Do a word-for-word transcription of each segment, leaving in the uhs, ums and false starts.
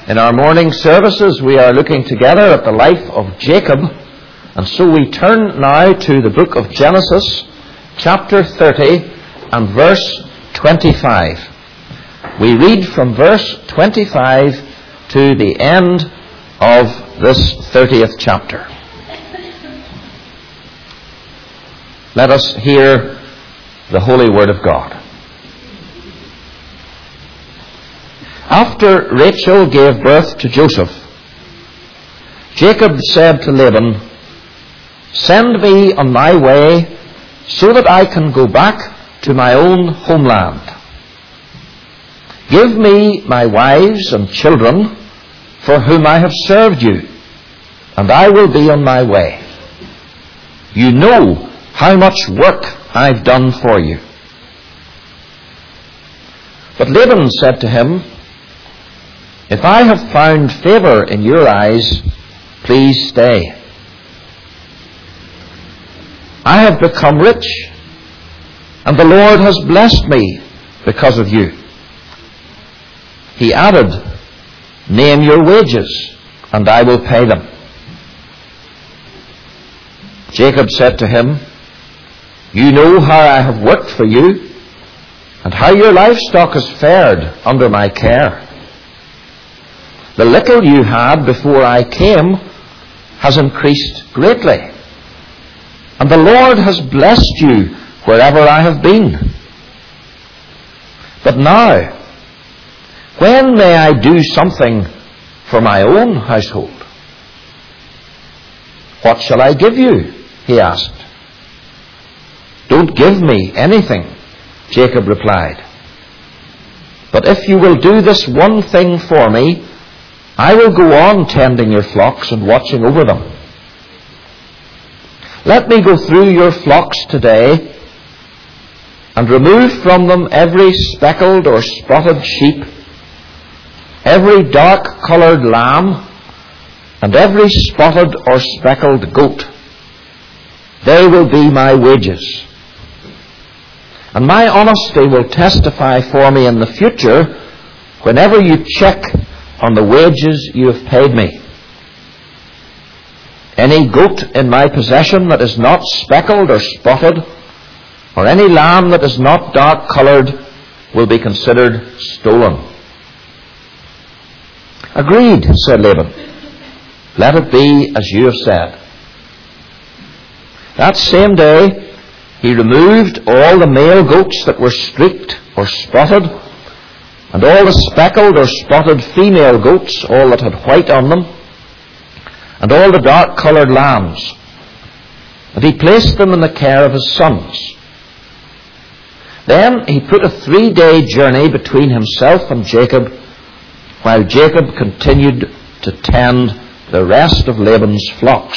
In our morning services, we are looking together at the life of Jacob, and so we turn now to the book of Genesis, chapter thirty and verse twenty-five. We read from verse twenty-five to the end of this thirtieth chapter. Let us hear the holy word of God. After Rachel gave birth to Joseph, Jacob said to Laban, "Send me on my way so that I can go back to my own homeland. Give me my wives and children for whom I have served you, and I will be on my way. You know how much work I've done for you." But Laban said to him, "If I have found favor in your eyes, please stay. I have become rich, and the Lord has blessed me because of you." He added, "Name your wages, and I will pay them." Jacob said to him, "You know how I have worked for you, and how your livestock has fared under my care. The little you had before I came has increased greatly, and the Lord has blessed you wherever I have been. But now, when may I do something for my own household?" "What shall I give you?" he asked. "Don't give me anything," Jacob replied. "But if you will do this one thing for me, I will go on tending your flocks and watching over them. Let me go through your flocks today and remove from them every speckled or spotted sheep, every dark-coloured lamb, and every spotted or speckled goat. They will be my wages. And my honesty will testify for me in the future whenever you check on the wages you have paid me. Any goat in my possession that is not speckled or spotted, or any lamb that is not dark-coloured, will be considered stolen." "Agreed," said Laban. "Let it be as you have said." That same day he removed all the male goats that were streaked or spotted, and all the speckled or spotted female goats, all that had white on them, and all the dark-coloured lambs, and he placed them in the care of his sons. Then he put a three-day journey between himself and Jacob, while Jacob continued to tend the rest of Laban's flocks.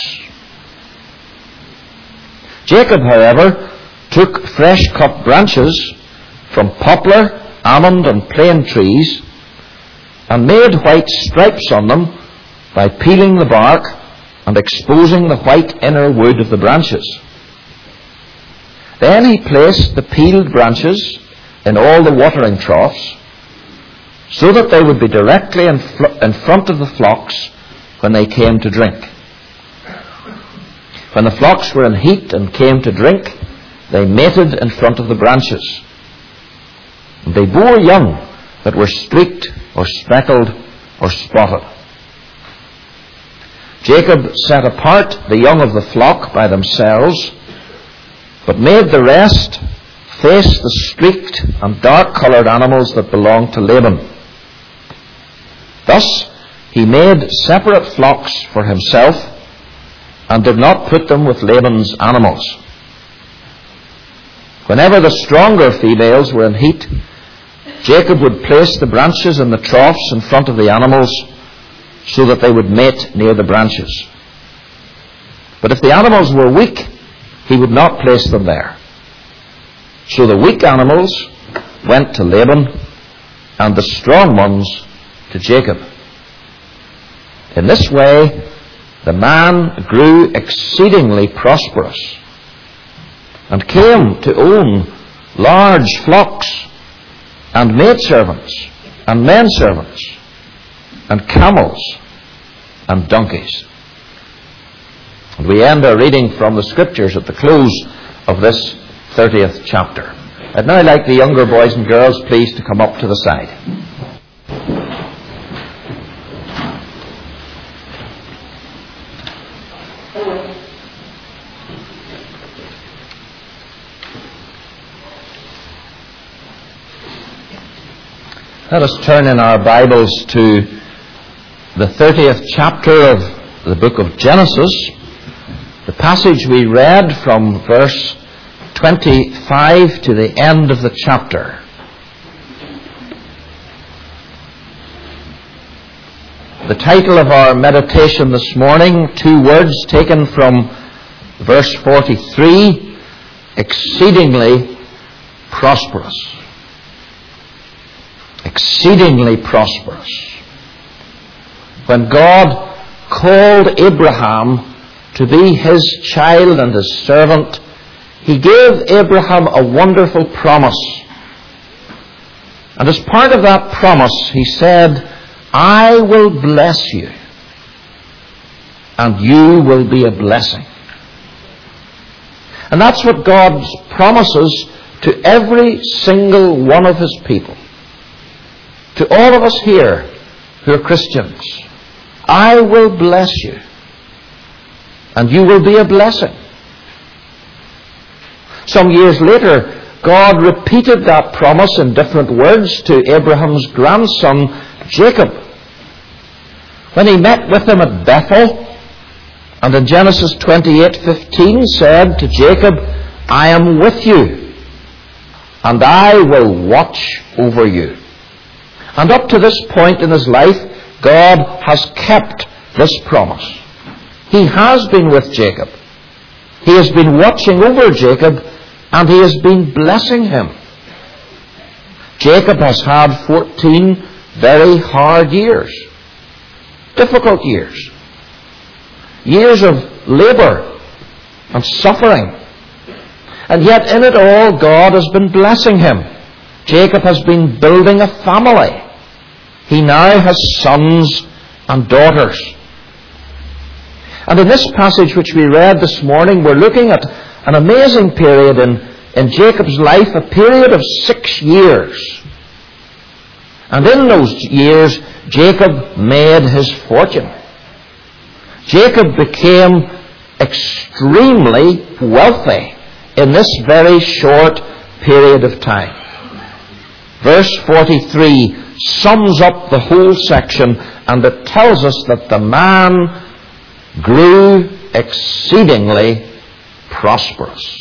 Jacob, however, took fresh-cut branches from poplar, almond and plane trees, and made white stripes on them by peeling the bark and exposing the white inner wood of the branches. Then he placed the peeled branches in all the watering troughs, so that they would be directly in, fl- in front of the flocks when they came to drink. When the flocks were in heat and came to drink, they mated in front of the branches. They bore young that were streaked or speckled or spotted. Jacob set apart the young of the flock by themselves, but made the rest face the streaked and dark-coloured animals that belonged to Laban. Thus he made separate flocks for himself, and did not put them with Laban's animals. Whenever the stronger females were in heat, Jacob would place the branches in the troughs in front of the animals, so that they would mate near the branches. But if the animals were weak, he would not place them there. So the weak animals went to Laban, and the strong ones to Jacob. In this way, the man grew exceedingly prosperous, and came to own large flocks, and maidservants, and menservants, and camels and donkeys. And we end our reading from the Scriptures at the close of this thirtieth chapter. I'd now like the younger boys and girls, please, to come up to the side. Let us turn in our Bibles to the thirtieth chapter of the book of Genesis. The passage we read from verse twenty-five to the end of the chapter. The title of our meditation this morning, two words taken from verse forty-three, exceedingly prosperous. Exceedingly prosperous. When God called Abraham to be his child and his servant, he gave Abraham a wonderful promise. And as part of that promise, he said, I will bless you, and you will be a blessing. And that's what God promises to every single one of his people. To all of us here who are Christians, I will bless you, and you will be a blessing. Some years later, God repeated that promise in different words to Abraham's grandson, Jacob. When he met with him at Bethel, and in Genesis twenty-eight fifteen said to Jacob, I am with you, and I will watch over you. And up to this point in his life, God has kept this promise. He has been with Jacob. He has been watching over Jacob, and he has been blessing him. Jacob has had fourteen very hard years. Difficult years. Years of labour and suffering. And yet in it all, God has been blessing him. Jacob has been building a family. He now has sons and daughters. And in this passage which we read this morning, we're looking at an amazing period in, in Jacob's life, a period of six years. And in those years, Jacob made his fortune. Jacob became extremely wealthy in this very short period of time. Verse forty-three sums up the whole section, and it tells us that the man grew exceedingly prosperous.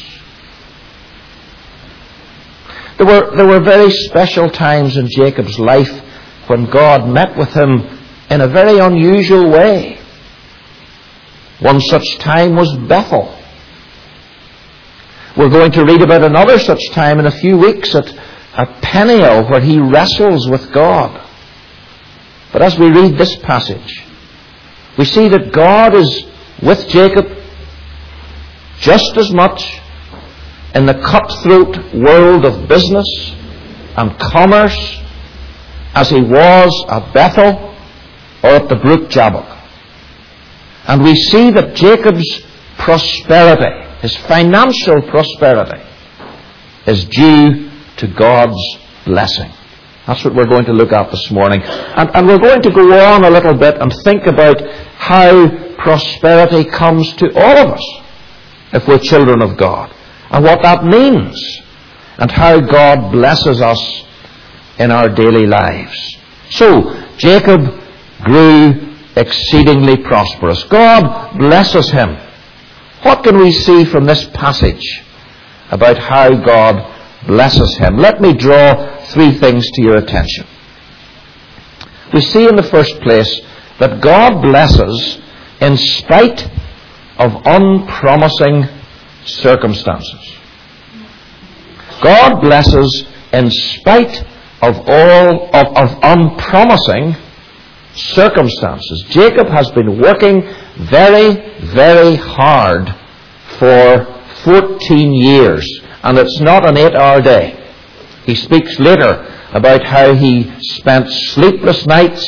There were, there were very special times in Jacob's life when God met with him in a very unusual way. One such time was Bethel. We're going to read about another such time in a few weeks at, at Peniel, where he wrestles with God. But as we read this passage, we see that God is with Jacob just as much in the cutthroat world of business and commerce as he was at Bethel or at the brook Jabbok. And we see that Jacob's prosperity, his financial prosperity, is due to God's blessing. That's what we're going to look at this morning. And, and we're going to go on a little bit and think about how prosperity comes to all of us if we're children of God, and what that means, and how God blesses us in our daily lives. So, Jacob grew exceedingly prosperous. God blesses him. What can we see from this passage about how God blesses him? Let me draw three things to your attention. We see in the first place that God blesses in spite of unpromising circumstances. God blesses in spite of all of, of unpromising circumstances. Jacob has been working very, very hard for fourteen years, and it's not an eight-hour day. He speaks later about how he spent sleepless nights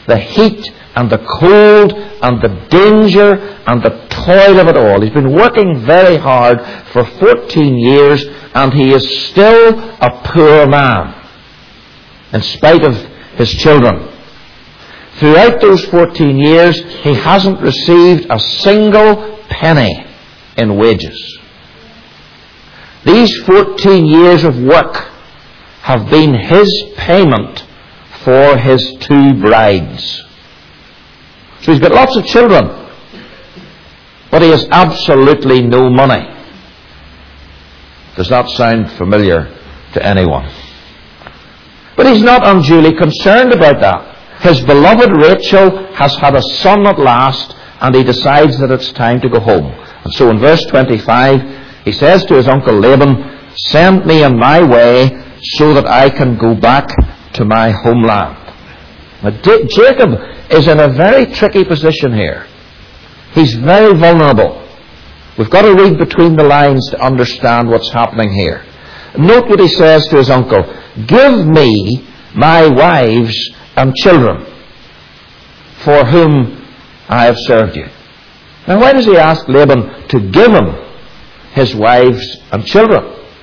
the heat and the cold and the danger and the toil of it all. He's been working very hard for fourteen years, and he is still a poor man, in spite of his children. Throughout those fourteen years, he hasn't received a single penny in wages. These fourteen years of work have been his payment for his two brides. So he's got lots of children, but he has absolutely no money. Does that sound familiar to anyone? But he's not unduly concerned about that. His beloved Rachel has had a son at last, and he decides that it's time to go home. And so in verse twenty-five, he says to his uncle Laban, "Send me on my way so that I can go back to my homeland." Now, Jacob is in a very tricky position here. He's very vulnerable. We've got to read between the lines to understand what's happening here. Note what he says to his uncle. "Give me my wives and children, for whom I have served you." Now, why does he ask Laban to give him his wives and children?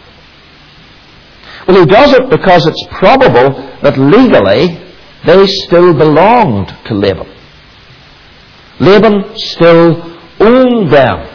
Well, he does it because it's probable that legally they still belonged to Laban. Laban still owned them.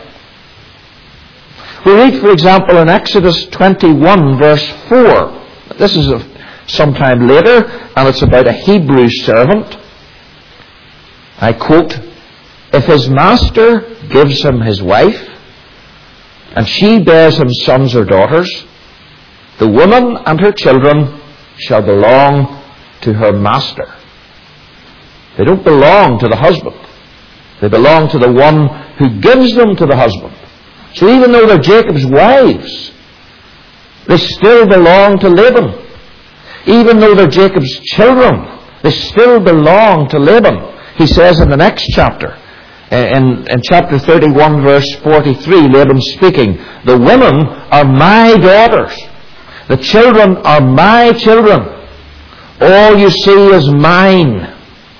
We read, for example, in Exodus twenty-one, verse four. This is a, sometime later, and it's about a Hebrew servant. I quote, "If his master gives him his wife, and she bears him sons or daughters, the woman and her children shall belong to her master." They don't belong to the husband. They belong to the one who gives them to the husband. So even though they're Jacob's wives, they still belong to Laban. Even though they're Jacob's children, they still belong to Laban. He says in the next chapter, in, in chapter thirty-one, verse forty-three, Laban speaking, "The women are my daughters. The children are my children. All you see is mine."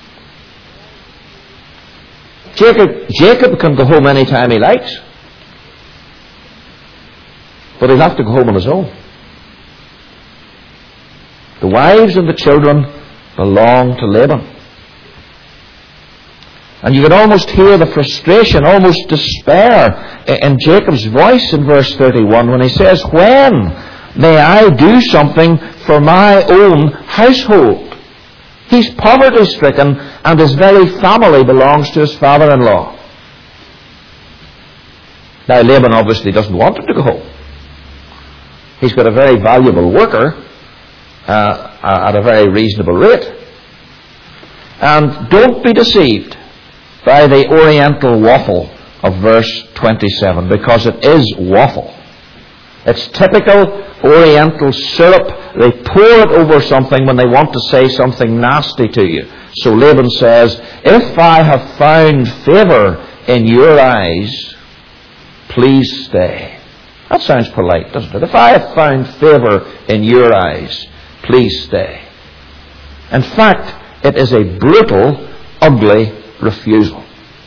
Jacob, Jacob can go home any time he likes, but he'll have to go home on his own. The wives and the children belong to Laban. And you can almost hear the frustration, almost despair in Jacob's voice in verse thirty-one when he says, "When may I do something for my own household?" He's poverty-stricken, and his very family belongs to his father-in-law. Now, Laban obviously doesn't want him to go home. He's got a very valuable worker uh, at a very reasonable rate. And don't be deceived by the oriental waffle of verse twenty-seven, because it is waffle. It's typical oriental syrup. They pour it over something when they want to say something nasty to you. So Laban says, "If I have found favor in your eyes, please stay." That sounds polite, doesn't it? "If I have found favor in your eyes, please stay." In fact, it is a brutal, ugly refusal.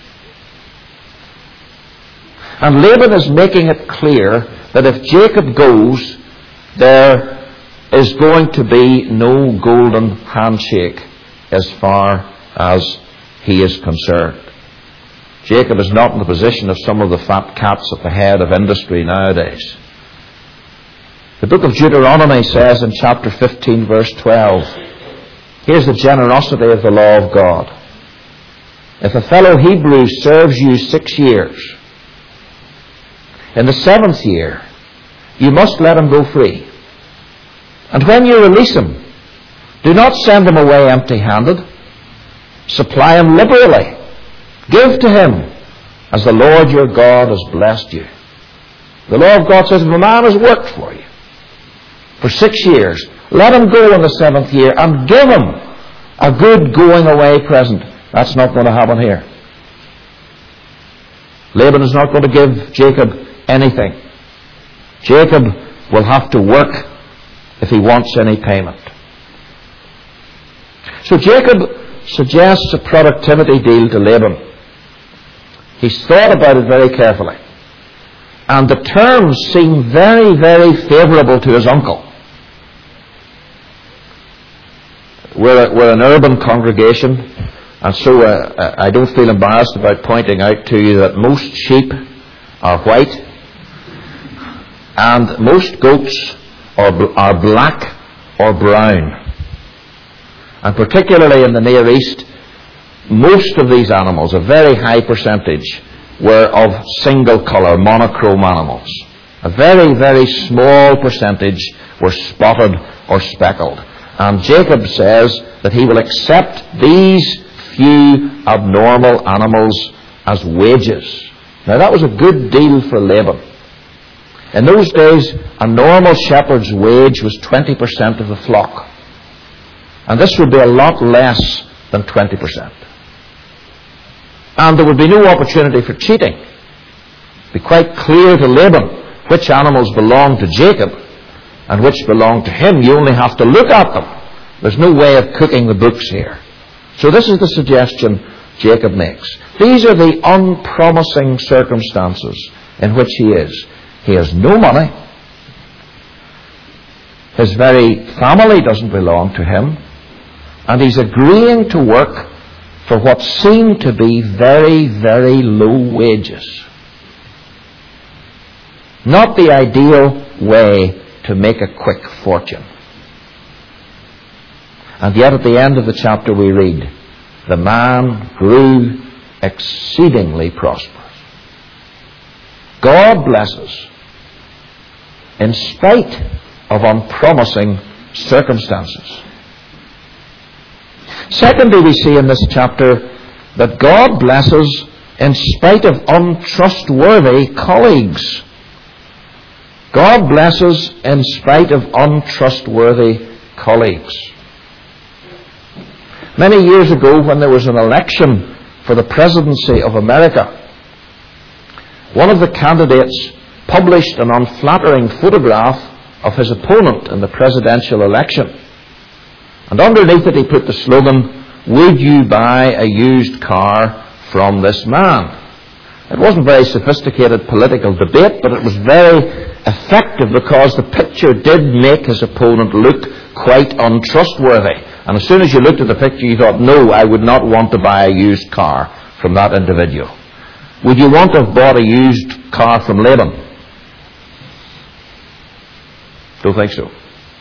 And Laban is making it clear that if Jacob goes, there is going to be no golden handshake as far as he is concerned. Jacob is not in the position of some of the fat cats at the head of industry nowadays. The book of Deuteronomy says in chapter fifteen, verse twelve, here's the generosity of the law of God. "If a fellow Hebrew serves you six years, in the seventh year, you must let him go free. And when you release him, do not send him away empty-handed. Supply him liberally. Give to him as the Lord your God has blessed you." The law of God says, if a man has worked for you for six years, let him go in the seventh year and give him a good going-away present. That's not going to happen here. Laban is not going to give Jacob anything. Jacob will have to work if he wants any payment. So Jacob suggests a productivity deal to Laban. He's thought about it very carefully. And the terms seem very, very favourable to his uncle. We're, a, we're an urban congregation, and so uh, I don't feel embarrassed about pointing out to you that most sheep are white, and most goats are, are black or brown. And particularly in the Near East, most of these animals, a very high percentage, were of single colour, monochrome animals. A very, very small percentage were spotted or speckled. And Jacob says that he will accept these few abnormal animals as wages. Now that was a good deal for Laban. In those days, a normal shepherd's wage was twenty percent of the flock. And this would be a lot less than twenty percent. And there would be no opportunity for cheating. It would be quite clear to Laban which animals belonged to Jacob and which belonged to him. You only have to look at them. There's no way of cooking the books here. So this is the suggestion Jacob makes. These are the unpromising circumstances in which he is. He has no money. His very family doesn't belong to him. And he's agreeing to work for what seem to be very, very low wages. Not the ideal way to make a quick fortune. And yet at the end of the chapter we read, the man grew exceedingly prosperous. God blesses in spite of unpromising circumstances. Secondly, we see in this chapter that God blesses in spite of untrustworthy colleagues. God blesses in spite of untrustworthy colleagues. Many years ago, when there was an election for the presidency of America, one of the candidates published an unflattering photograph of his opponent in the presidential election. And underneath it he put the slogan, "Would you buy a used car from this man?" It wasn't very sophisticated political debate, but it was very effective because the picture did make his opponent look quite untrustworthy. And as soon as you looked at the picture, you thought, no, I would not want to buy a used car from that individual. Would you want to have bought a used car from Laban? Don't think so.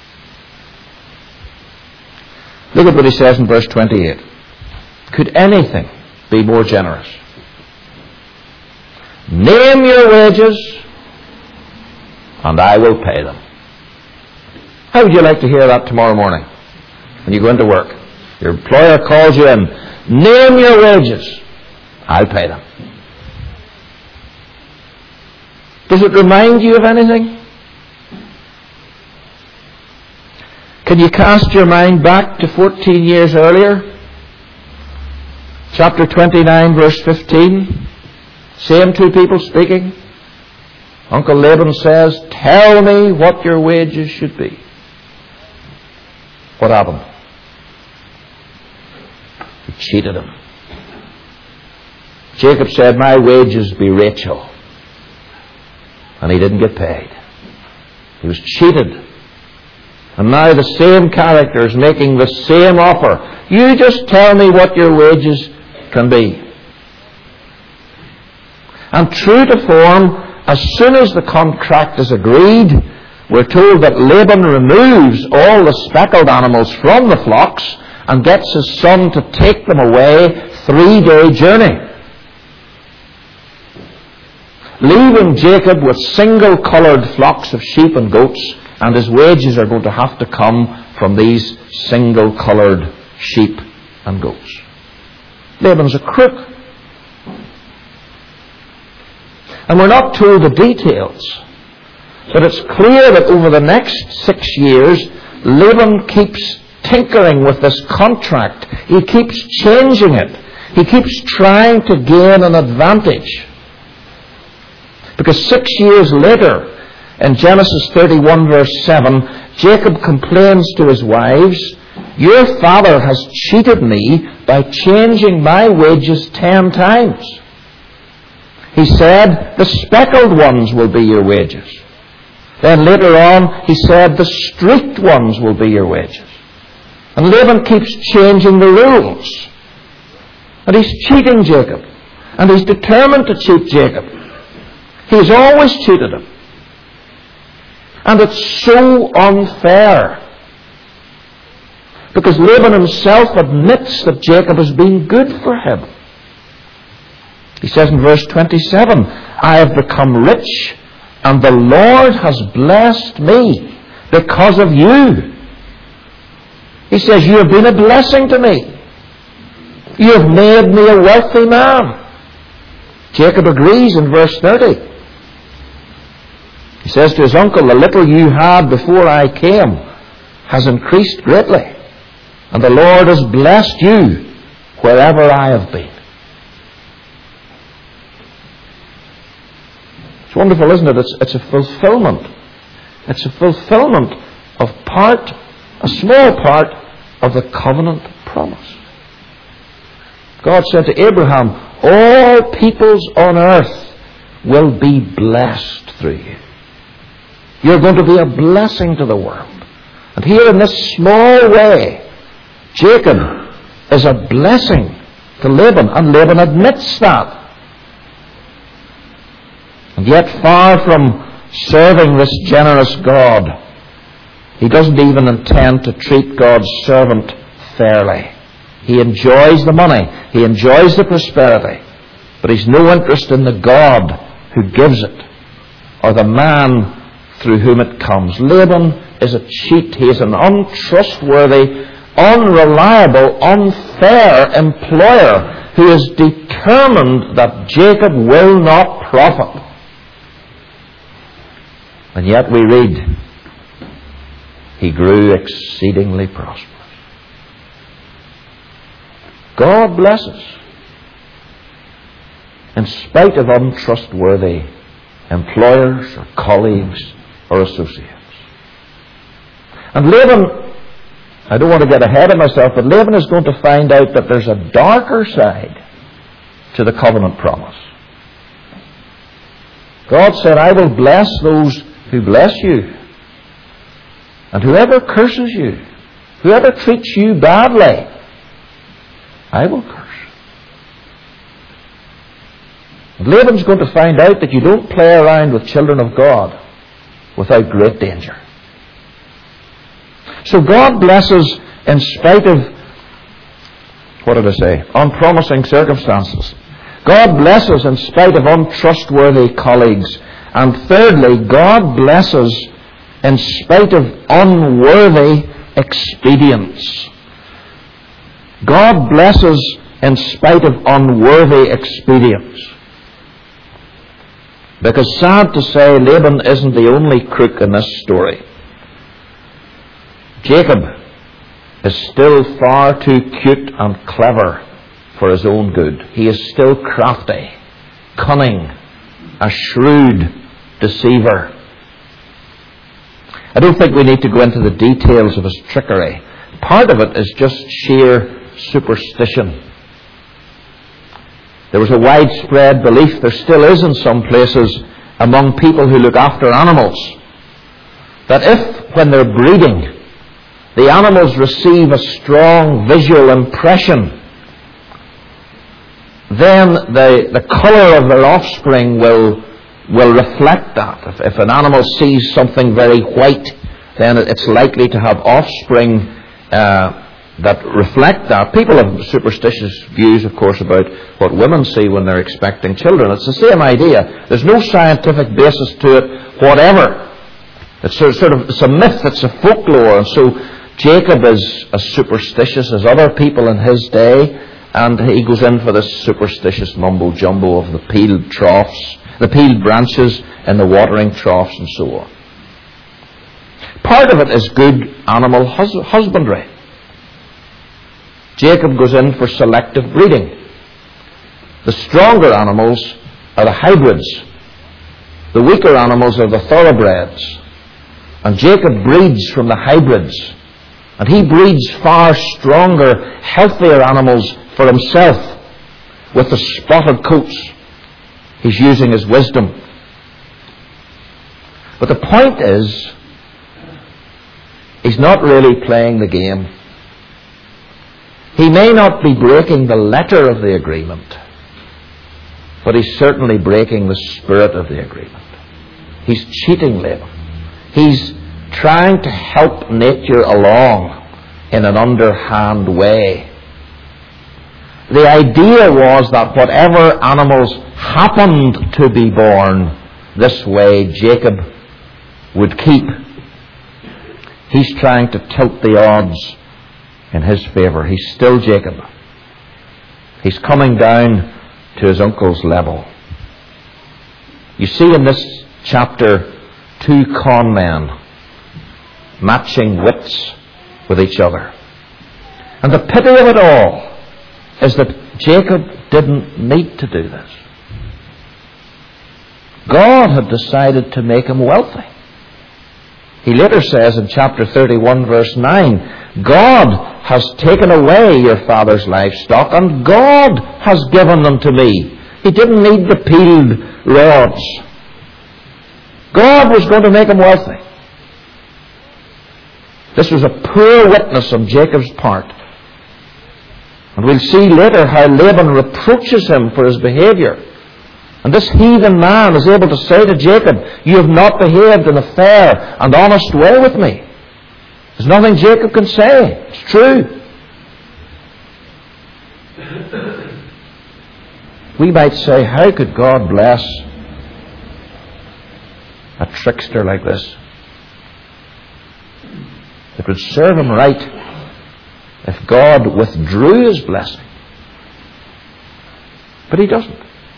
Look at what he says in verse twenty-eight. Could anything be more generous? Name your wages, and I will pay them. How would you like to hear that tomorrow morning when you go into work? Your employer calls you in. Name your wages. I'll pay them. Does it remind you of anything? Can you cast your mind back to fourteen years earlier? Chapter twenty-nine, verse fifteen. Same two people speaking. Uncle Laban says, "Tell me what your wages should be." What happened? He cheated him. Jacob said, "My wages be Rachel." And he didn't get paid. He was cheated. And now the same character is making the same offer. You just tell me what your wages can be. And true to form, as soon as the contract is agreed, we're told that Laban removes all the speckled animals from the flocks and gets his son to take them away three-day journey, leaving Jacob with single-coloured flocks of sheep and goats, and his wages are going to have to come from these single-coloured sheep and goats. Laban's a crook. And we're not told the details, but it's clear that over the next six years, Laban keeps tinkering with this contract. He keeps changing it. He keeps trying to gain an advantage. Because six years later, in Genesis thirty-one verse seven, Jacob complains to his wives Your father has cheated me by changing my wages ten times. He said, the speckled ones will be your wages. Then later on, he said, the streaked ones will be your wages. And Laban keeps changing the rules. And he's cheating Jacob. And he's determined to cheat Jacob. He's always cheated him. And it's so unfair. Because Laban himself admits that Jacob has been good for him. He says in verse twenty-seven, I have become rich, and the Lord has blessed me because of you. He says, you have been a blessing to me. You have made me a wealthy man. Jacob agrees in verse thirty. He says to his uncle, the little you had before I came has increased greatly, and the Lord has blessed you wherever I have been. It's wonderful, isn't it? It's, it's a fulfillment. It's a fulfillment of part, a small part of the covenant promise. God said to Abraham, all peoples on earth will be blessed through you. You're going to be a blessing to the world. And here in this small way, Jacob is a blessing to Laban, and Laban admits that. And yet, far from serving this generous God, he doesn't even intend to treat God's servant fairly. He enjoys the money, he enjoys the prosperity, but he's no interest in the God who gives it, or the man through whom it comes. Laban is a cheat. He is an untrustworthy, unreliable, unfair employer who is determined that Jacob will not profit. And yet we read, he grew exceedingly prosperous. God blesses in spite of untrustworthy employers or colleagues or associates. And Laban, I don't want to get ahead of myself, but Laban is going to find out that there's a darker side to the covenant promise. God said, I will bless those who bless you, and whoever curses you, whoever treats you badly, I will curse. And Laban's going to find out that you don't play around with children of God without great danger. So God blesses in spite of, what did I say, unpromising circumstances. God blesses in spite of untrustworthy colleagues. And thirdly, God blesses in spite of unworthy expedients. God blesses in spite of unworthy expedients. Because sad to say, Laban isn't the only crook in this story. Jacob is still far too cute and clever for his own good. He is still crafty, cunning, a shrewd deceiver. I don't think we need to go into the details of his trickery. Part of it is just sheer superstition. There was a widespread belief, there still is in some places, among people who look after animals, that if, when they're breeding, the animals receive a strong visual impression, then the, the colour of their offspring will, will reflect that. If, if an animal sees something very white, then it's likely to have offspring uh, that reflect that. People have superstitious views, of course, about what women see when they're expecting children. It's the same idea. There's no scientific basis to it whatever. It's sort of, sort of it's a myth, it's a folklore. And so Jacob is as superstitious as other people in his day, and he goes in for this superstitious mumbo-jumbo of the peeled troughs, the peeled branches in the watering troughs and so on. Part of it is good animal hus- husbandry. Jacob goes in for selective breeding. The stronger animals are the hybrids. The weaker animals are the thoroughbreds. And Jacob breeds from the hybrids. And he breeds far stronger, healthier animals for himself with the spotted coats. He's using his wisdom. But the point is, he's not really playing the game. He may not be breaking the letter of the agreement, but he's certainly breaking the spirit of the agreement. He's cheating Laban. He's trying to help nature along in an underhand way. The idea was that whatever animals happened to be born this way, Jacob would keep. He's trying to tilt the odds in his favor. He's still Jacob. He's coming down to his uncle's level. You see in this chapter two con men matching wits with each other. And the pity of it all is that Jacob didn't need to do this. God had decided to make him wealthy. He later says in chapter thirty-one verse nine, God has taken away your father's livestock and God has given them to me. He didn't need the peeled rods. God was going to make him wealthy. This was a poor witness on Jacob's part. And we'll see later how Laban reproaches him for his behavior. And this heathen man is able to say to Jacob, you have not behaved in a fair and honest way with me. There's nothing Jacob can say. It's true. We might say, how could God bless a trickster like this? It would serve him right if God withdrew his blessing. But he doesn't.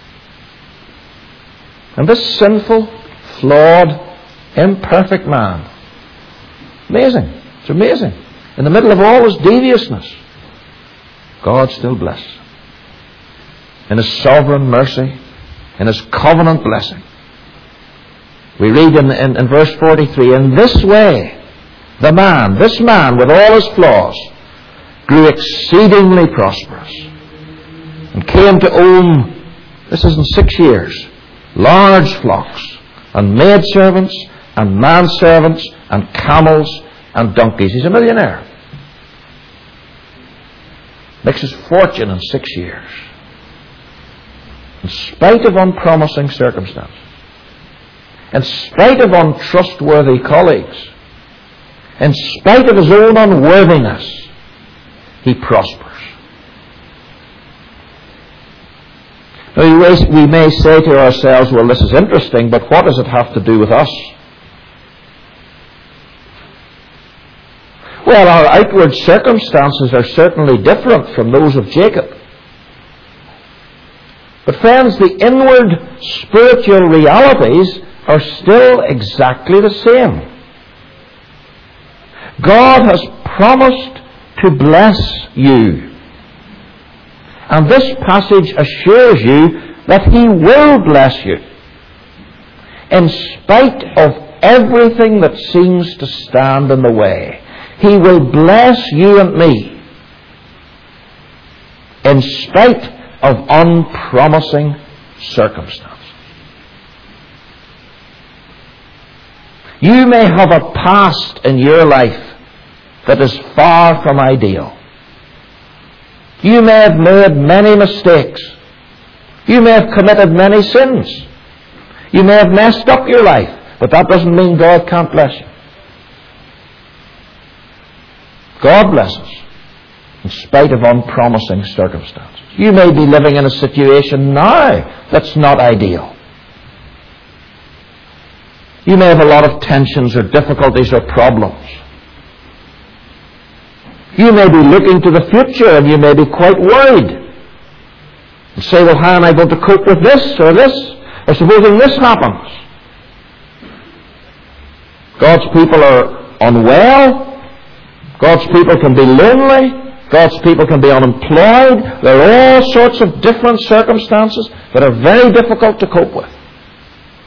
And this sinful, flawed, imperfect man, amazing, it's amazing, in the middle of all his deviousness, God still blesses. In his sovereign mercy, in his covenant blessing. We read in, in, in verse forty-three, in this way, the man, this man with all his flaws, grew exceedingly prosperous and came to own, this is in six years, large flocks and maidservants and manservants and camels and donkeys. He's a millionaire. Makes his fortune in six years. In spite of unpromising circumstances. In spite of untrustworthy colleagues. In spite of his own unworthiness, he prospers. Now, we may say to ourselves, well, this is interesting, but what does it have to do with us? Well, our outward circumstances are certainly different from those of Jacob. But friends, the inward spiritual realities are still exactly the same. God has promised to bless you. And this passage assures you that He will bless you. In spite of everything that seems to stand in the way, He will bless you and me. In spite of unpromising circumstances. You may have a past in your life that is far from ideal. You may have made many mistakes. You may have committed many sins. You may have messed up your life, but that doesn't mean God can't bless you. God blesses in spite of unpromising circumstances. You may be living in a situation now that's not ideal. You may have a lot of tensions or difficulties or problems. You may be looking to the future and you may be quite worried. And say, well, how am I going to cope with this or this? Or supposing this happens? God's people are unwell. God's people can be lonely. God's people can be unemployed. There are all sorts of different circumstances that are very difficult to cope with.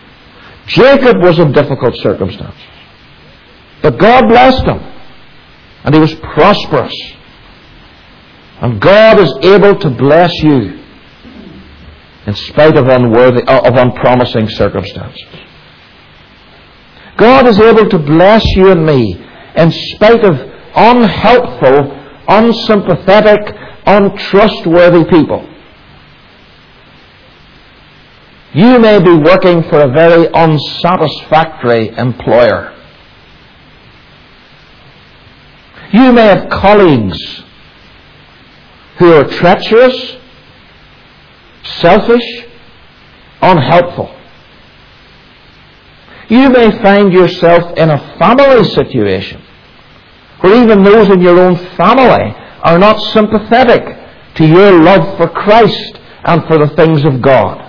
Jacob was in difficult circumstances. But God blessed him. And he was prosperous. And God is able to bless you in spite of unworthy, of unpromising circumstances. God is able to bless you and me in spite of unhelpful, unsympathetic, untrustworthy people. You may be working for a very unsatisfactory employer. You may have colleagues who are treacherous, selfish, unhelpful. You may find yourself in a family situation where even those in your own family are not sympathetic to your love for Christ and for the things of God.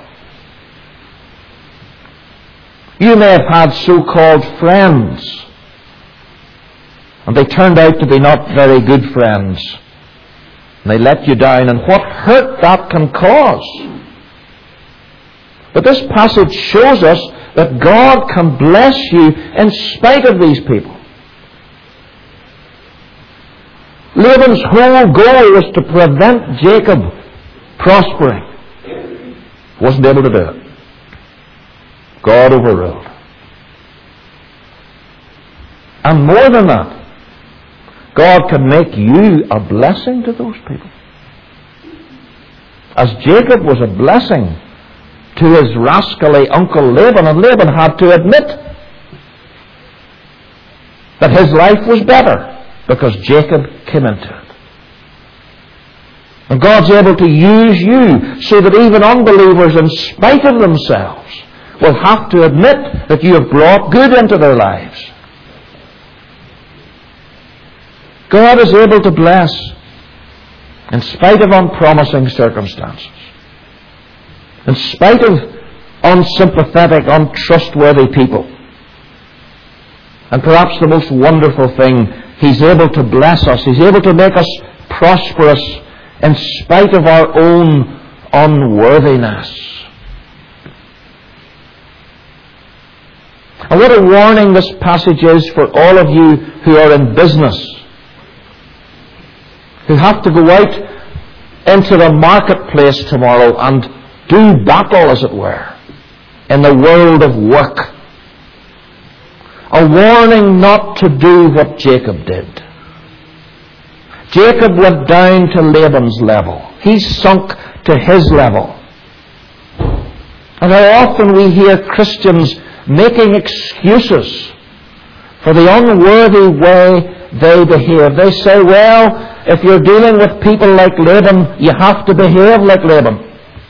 You may have had so-called friends, and they turned out to be not very good friends. And they let you down, and what hurt that can cause. But this passage shows us that God can bless you in spite of these people. Laban's whole goal was to prevent Jacob prospering. He wasn't able to do it. God overruled. And more than that, God can make you a blessing to those people. As Jacob was a blessing to his rascally uncle Laban, and Laban had to admit that his life was better because Jacob came into it. And God's able to use you so that even unbelievers, in spite of themselves, will have to admit that you have brought good into their lives. God is able to bless in spite of unpromising circumstances, in spite of unsympathetic, untrustworthy people. And perhaps the most wonderful thing, He's able to bless us. He's able to make us prosperous in spite of our own unworthiness. And what a warning this passage is for all of you who are in business, who have to go out into the marketplace tomorrow and do battle, as it were, in the world of work. A warning not to do what Jacob did. Jacob went down to Laban's level. He sunk to his level. And how often we hear Christians making excuses for the unworthy way they behave. They say, well, if you're dealing with people like Laban, you have to behave like Laban.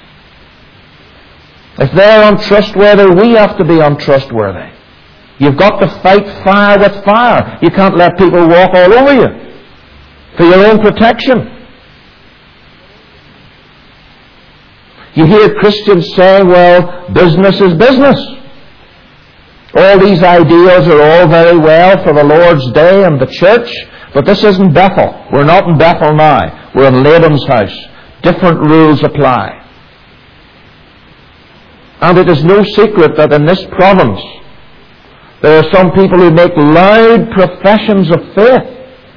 If they're untrustworthy, we have to be untrustworthy. You've got to fight fire with fire. You can't let people walk all over you for your own protection. You hear Christians say, well, business is business. All these ideals are all very well for the Lord's day and the church, but this isn't Bethel. We're not in Bethel now. We're in Laban's house. Different rules apply. And it is no secret that in this province there are some people who make loud professions of faith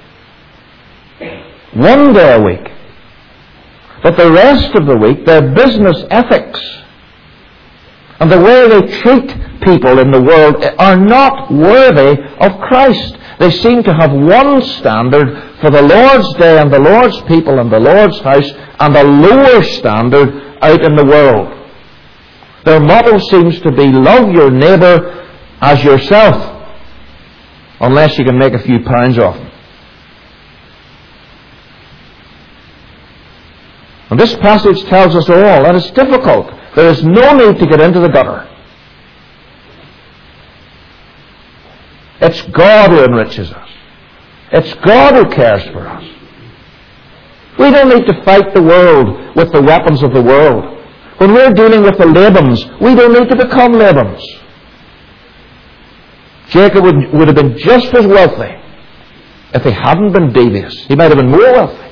one day a week, but the rest of the week their business ethics and the way they treat people in the world are not worthy of Christ. They seem to have one standard for the Lord's day and the Lord's people and the Lord's house, and a lower standard out in the world. Their motto seems to be, love your neighbour as yourself, unless you can make a few pounds off them. And this passage tells us all that it's difficult. There is no need to get into the gutter. It's God who enriches us. It's God who cares for us. We don't need to fight the world with the weapons of the world. When we're dealing with the Labans, we don't need to become Labans. Jacob would, would have been just as wealthy if he hadn't been devious. He might have been more wealthy.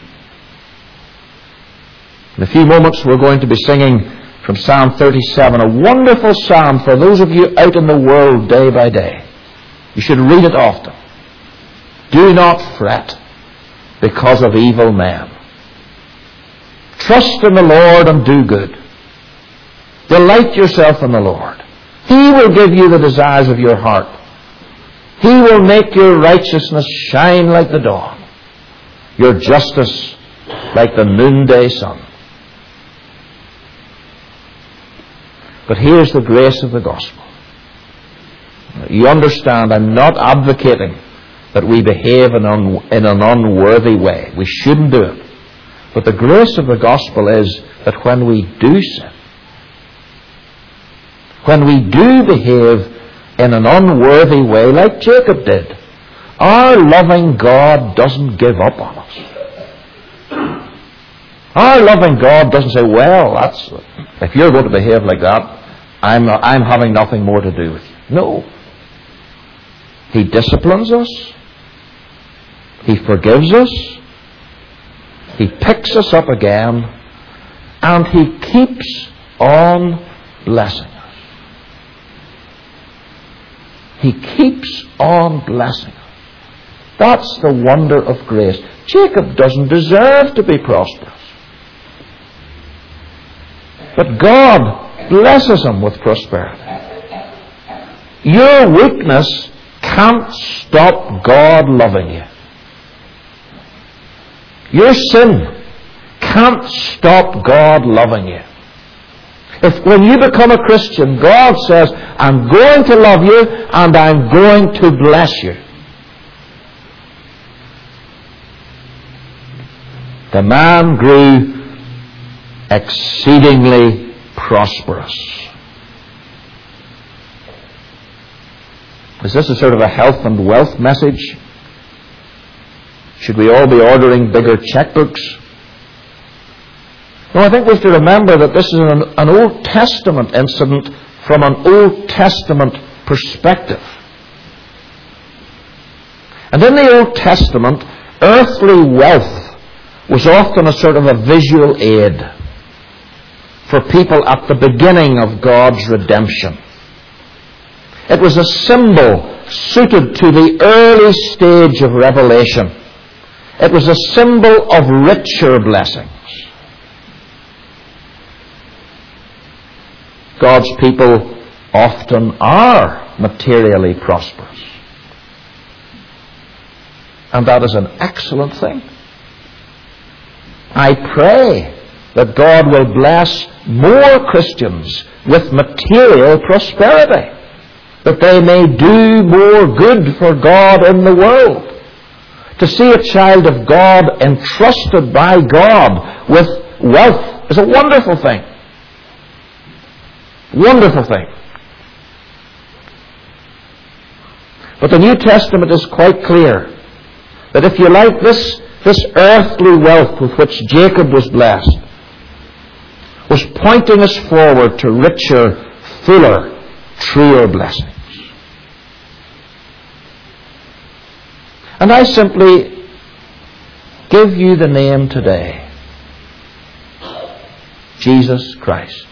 In a few moments we're going to be singing from Psalm thirty-seven, a wonderful psalm for those of you out in the world day by day. You should read it often. Do not fret because of evil men. Trust in the Lord and do good. Delight yourself in the Lord. He will give you the desires of your heart. He will make your righteousness shine like the dawn, your justice like the noonday sun. But here's the grace of the gospel. You understand, I'm not advocating that we behave in, un, in an unworthy way. We shouldn't do it. But the grace of the gospel is that when we do sin, when we do behave in an unworthy way like Jacob did, our loving God doesn't give up on us. Our loving God doesn't say, well, that's, if you're going to behave like that, I'm, I'm having nothing more to do with you. No. He disciplines us. He forgives us. He picks us up again. And He keeps on blessing us. He keeps on blessing us. That's the wonder of grace. Jacob doesn't deserve to be prosperous. But God blesses him with prosperity. Your weakness can't stop God loving you. Your sin can't stop God loving you. If when you become a Christian, God says, I'm going to love you and I'm going to bless you. The man grew exceedingly prosperous. Is this a sort of a health and wealth message? Should we all be ordering bigger checkbooks? No, I think we have to remember that this is an, an Old Testament incident from an Old Testament perspective. And in the Old Testament, earthly wealth was often a sort of a visual aid for people at the beginning of God's redemption. It was a symbol suited to the early stage of revelation. It was a symbol of richer blessings. God's people often are materially prosperous. And that is an excellent thing. I pray that God will bless more Christians with material prosperity, that they may do more good for God in the world. To see a child of God entrusted by God with wealth is a wonderful thing. Wonderful thing. But the New Testament is quite clear that if you like, this, this earthly wealth with which Jacob was blessed was pointing us forward to richer, fuller, truer blessings. And I simply give you the name today, Jesus Christ.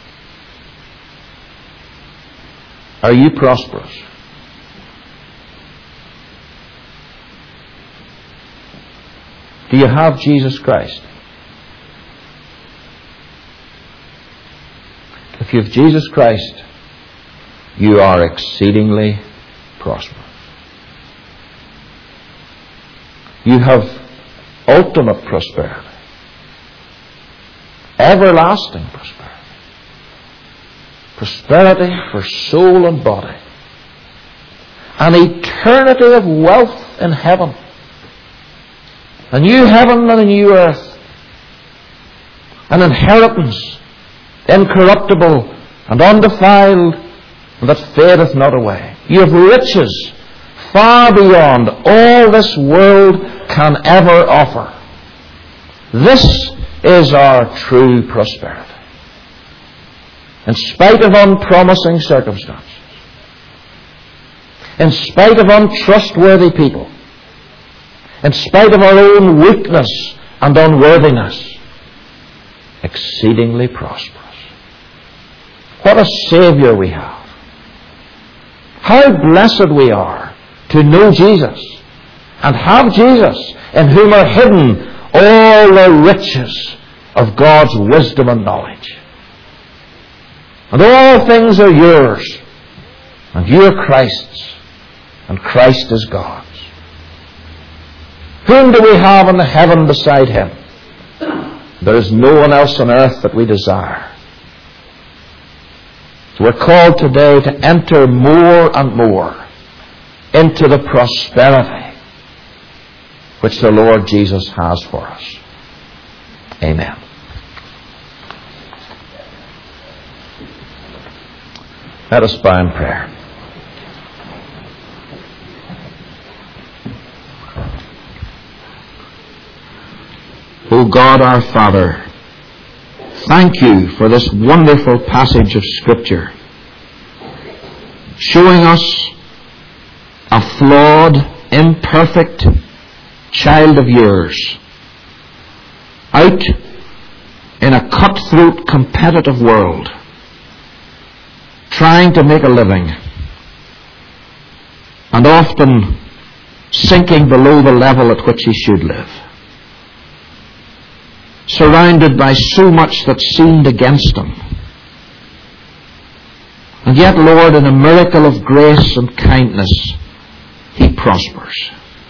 Are you prosperous? Do you have Jesus Christ? If you have Jesus Christ, you are exceedingly prosperous. You have ultimate prosperity, everlasting prosperity, prosperity for soul and body, an eternity of wealth in heaven, a new heaven and a new earth, an inheritance incorruptible and undefiled, and that fadeth not away. You have riches far beyond all this world can ever offer. This is our true prosperity. In spite of unpromising circumstances, in spite of untrustworthy people, in spite of our own weakness and unworthiness, exceedingly prosperous. What a Saviour we have. How blessed we are to know Jesus and have Jesus, in whom are hidden all the riches of God's wisdom and knowledge. And all things are yours, and you are Christ's, and Christ is God's. Whom do we have in the heaven beside him? There is no one else on earth that we desire. So we're called today to enter more and more into the prosperity which the Lord Jesus has for us. Amen. Let us bow in prayer. O God our Father, thank you for this wonderful passage of Scripture, showing us a flawed, imperfect child of yours, out in a cutthroat, competitive world, trying to make a living, and often sinking below the level at which he should live, surrounded by so much that seemed against him. And yet, Lord, in a miracle of grace and kindness, he prospers.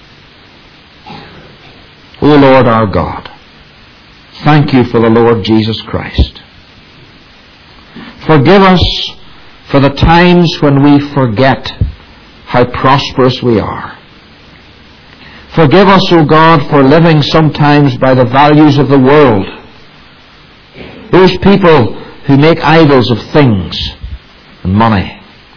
O Lord our God, thank you for the Lord Jesus Christ. Forgive us for the times when we forget how prosperous we are. Forgive us, O God, for living sometimes by the values of the world. Those people who make idols of things and money.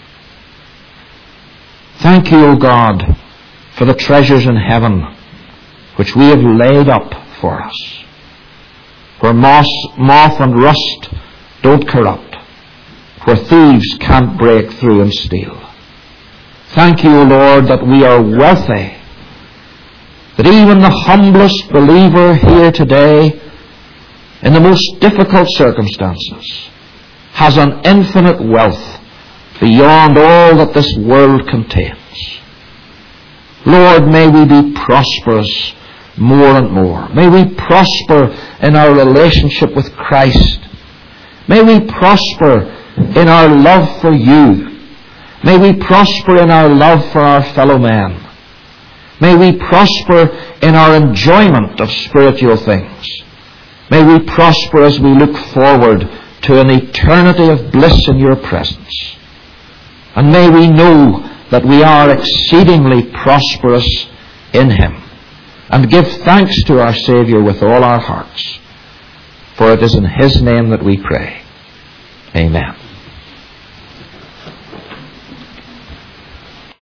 Thank you, O God, for the treasures in heaven which we have laid up for us, where moss, moth and rust don't corrupt, where thieves can't break through and steal. Thank you, O Lord, that we are wealthy, that even the humblest believer here today, in the most difficult circumstances, has an infinite wealth beyond all that this world contains. Lord, may we be prosperous more and more. May we prosper in our relationship with Christ. May we prosper in our love for you. May we prosper in our love for our fellow men. May we prosper in our enjoyment of spiritual things. May we prosper as we look forward to an eternity of bliss in your presence. And may we know that we are exceedingly prosperous in him, and give thanks to our Saviour with all our hearts. For it is in his name that we pray. Amen.